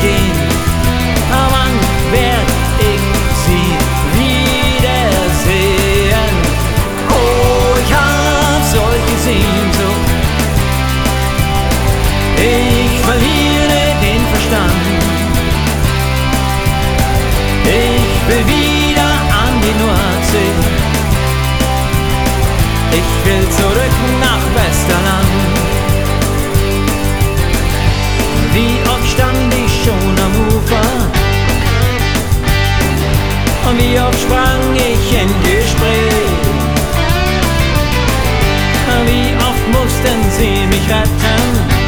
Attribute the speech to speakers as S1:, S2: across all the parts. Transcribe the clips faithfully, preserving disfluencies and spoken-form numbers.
S1: gehen. Aber wann werd ich sie wiedersehen? Oh, ich hab solche Sehnsucht. Ich verliere den Verstand. Ich will wieder an die Nordsee. Ich will zurück nach Westerland. Wie oft stand ich schon am Ufer und wie oft sprang ich in Gespräch. Wie oft mussten sie mich retten,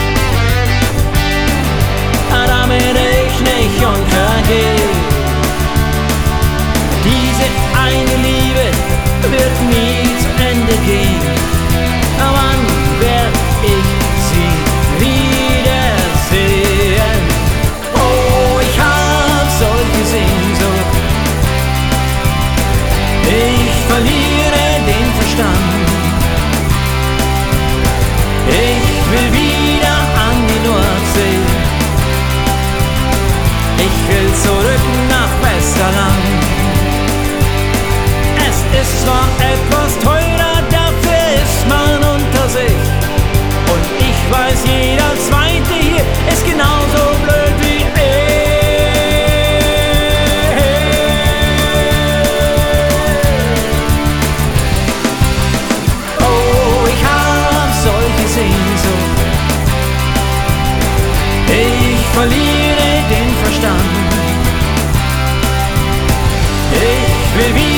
S1: damit ich nicht untergehe. Diese eine Liebe wird nie zu Ende gehen. Aber wann werd ich sie wiedersehen? Oh, ich hab solche Sehnsucht. Ich verliere den Verstand. Ich will wieder an die Nordsee. Ich will zurück nach Westerland. Es ist zwar etwas teurer, dafür ist man unter sich. Und ich weiß, jeder Zweite hier ist genauso blöd wie ich. Oh, ich hab solche Sehnsucht. Ich verliere den Verstand. Ich will wieder